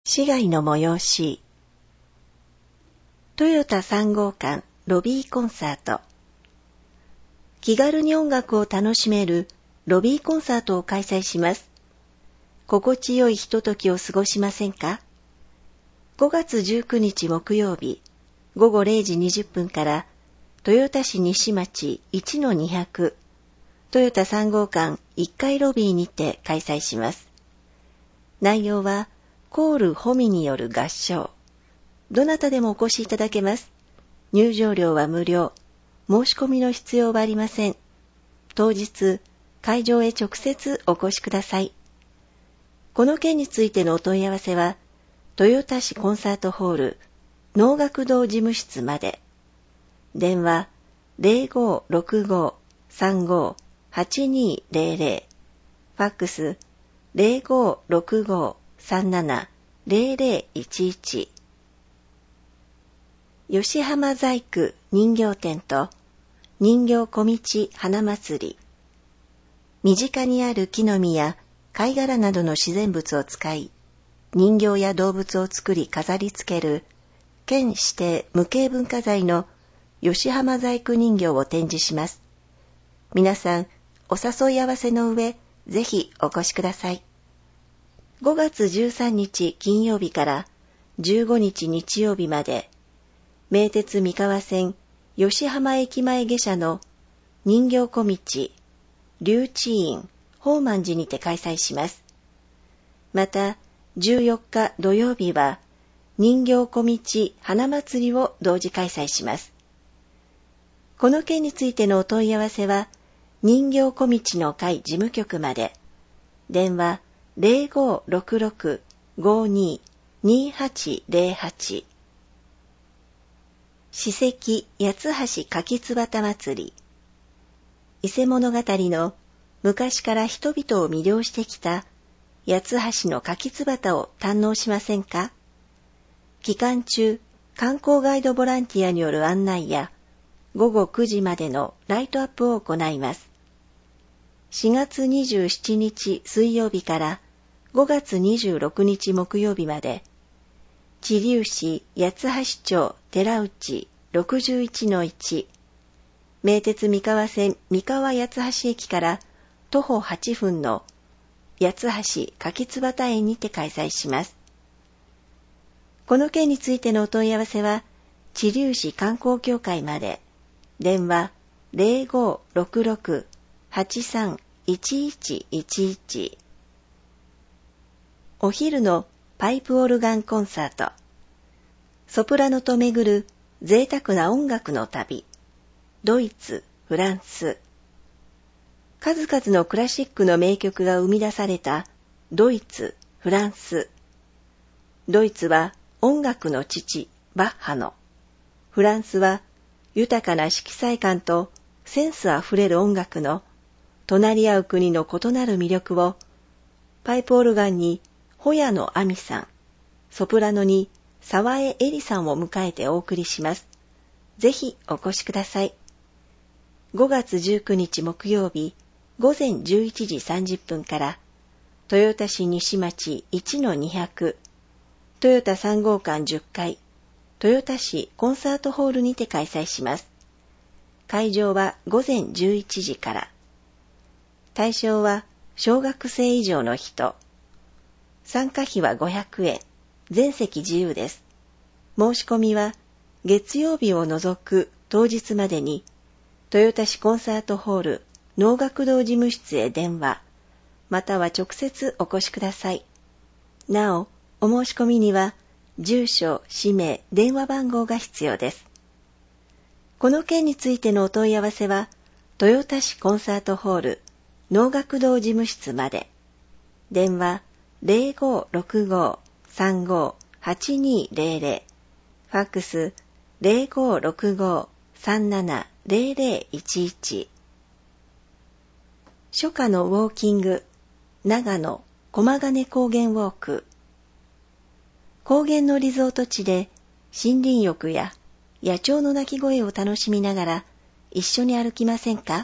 市街の催し。トヨタ3号館ロビーコンサート。気軽に音楽を楽しめるロビーコンサートを開催します。心地よいひとときを過ごしませんか？ 5 月19日木曜日午後0時20分から豊田市西町 1-200 トヨタ3号館1階ロビーにて開催します。内容はコールホミによる合唱。どなたでもお越しいただけます。入場料は無料。申し込みの必要はありません。当日、会場へ直接お越しください。この件についてのお問い合わせは、豊田市コンサートホール能楽堂事務室まで。電話 0565-35-8200 ファックス 0565-37-0011 吉浜細工人形店と人形小道花祭り。身近にある木の実や貝殻などの自然物を使い、人形や動物を作り飾り付ける県指定無形文化財の吉浜細工人形を展示します。皆さんお誘い合わせの上、ぜひお越しください。5月13日金曜日から15日日曜日まで、名鉄三河線吉浜駅前下車の人形小道龍智院宝満寺にて開催します。また14日土曜日は人形小道花祭りを同時開催します。この件についてのお問い合わせは人形小道の会事務局まで。電話 0566-52-2808 史跡八橋柿つばた祭り。伊勢物語の昔から人々を魅了してきた八橋の柿つばたを堪能しませんか？期間中、観光ガイドボランティアによる案内や午後9時までのライトアップを行います。4月27日水曜日から5月26日木曜日まで、知立市八橋町寺内 61-1、名鉄三河線三河八橋駅から徒歩8分の八橋柿つばた園にて開催します。この件についてのお問い合わせは、知立市観光協会まで。電話 0566-83-1111 お昼のパイプオルガンコンサート。ソプラノと巡る贅沢な音楽の旅。ドイツ、フランス。数々のクラシックの名曲が生み出されたドイツ、フランス。ドイツは音楽の父、バッハの。フランスは豊かな色彩感とセンスあふれる音楽の隣り合う国の異なる魅力をパイプオルガンにホヤのアミさん、ソプラノに沢江エリさんを迎えてお送りします。ぜひお越しください。5月19日木曜日午前11時30分から豊田市西町 1-200 トヨタ3号館10階豊田市コンサートホールにて開催します。会場は午前11時から。対象は小学生以上の人。参加費は500円。全席自由です。申し込みは月曜日を除く当日までに豊田市コンサートホール能楽堂事務室へ電話、または直接お越しください。なお、お申し込みには住所、氏名、電話番号が必要です。この件についてのお問い合わせは、豊田市コンサートホール能楽堂事務室まで。電話 0565-35-8200 ファックス 0565-37-0011 初夏のウォーキング、長野駒ヶ根高原ウォーク。高原のリゾート地で森林浴や野鳥の鳴き声を楽しみながら一緒に歩きませんか？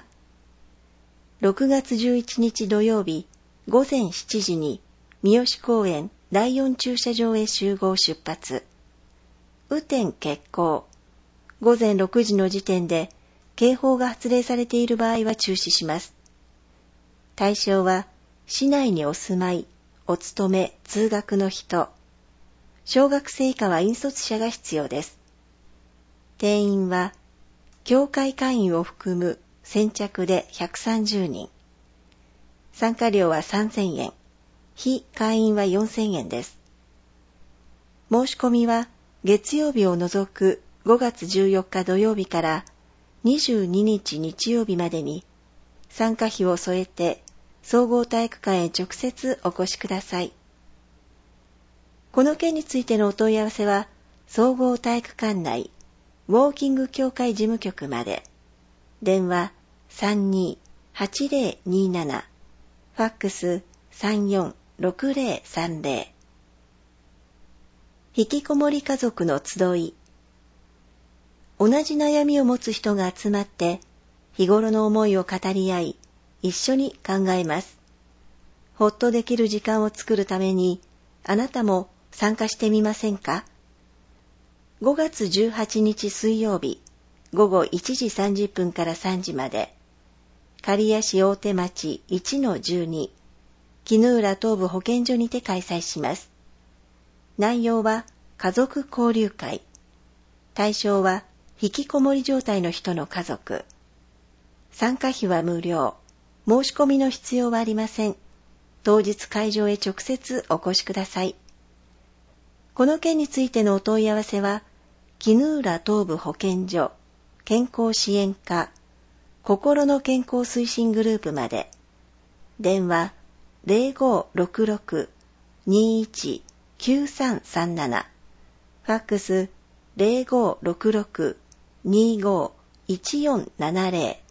6 月11日土曜日午前7時に三好公園第4駐車場へ集合出発。雨天決行。午前6時の時点で警報が発令されている場合は中止します。対象は市内にお住まい、お勤め、通学の人。小学生以下は引率者が必要です。定員は教会会員を含む先着で130人。参加料は3000円。非会員は4000円です。申し込みは月曜日を除く5月14日土曜日から22日日曜日までに参加費を添えて総合体育館へ直接お越しください。この件についてのお問い合わせは総合体育館内ウォーキング協会事務局まで。電話 32-8027 ファックス 346030。 引きこもり家族の集い。同じ悩みを持つ人が集まって日頃の思いを語り合い、一緒に考えます。ほっとできる時間を作るためにあなたも参加してみませんか。5月18日水曜日午後1時30分から3時まで、刈谷市大手町 1-12 絹浦東部保健所にて開催します。内容は家族交流会。対象は引きこもり状態の人の家族。参加費は無料。申し込みの必要はありません。当日会場へ直接お越しください。この件についてのお問い合わせは、絹浦東部保健所健康支援課心の健康推進グループまで。電話 0566-21-9337 ファックス 0566-25-1470